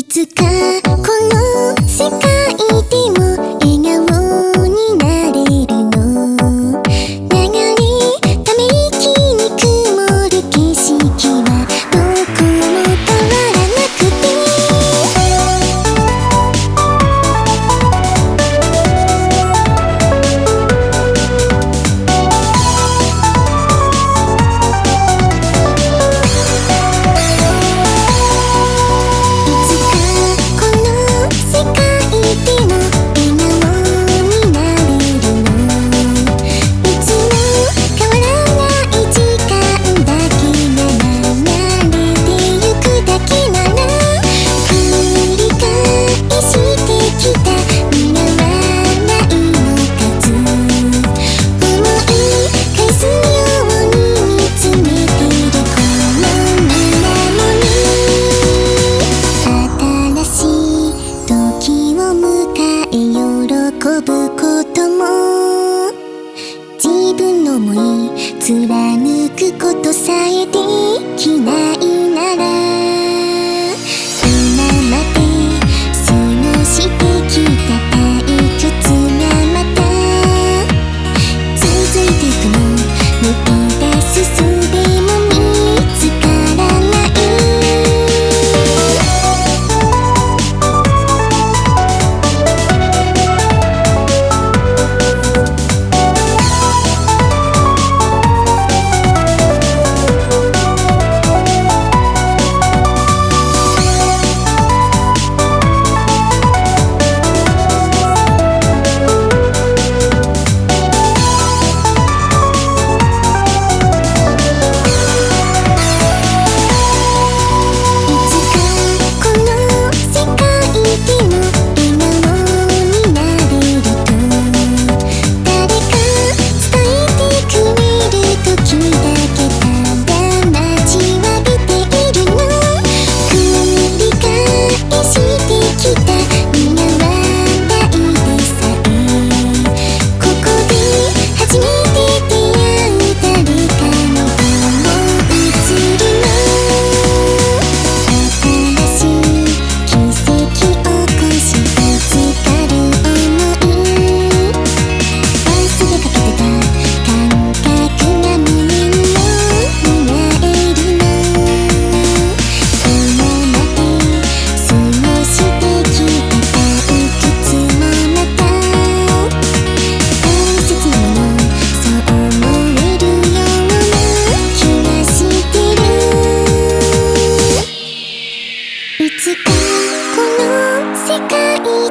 つかこの世界でも笑顔になれるの。流れため息に曇る景色はどこも変わらなくて、喜ぶことも自分の想い貫くことさえできないなら、今まで過ごしてきた退屈がまた続いていくの。抜け出す術も見つからない。いつかこの世界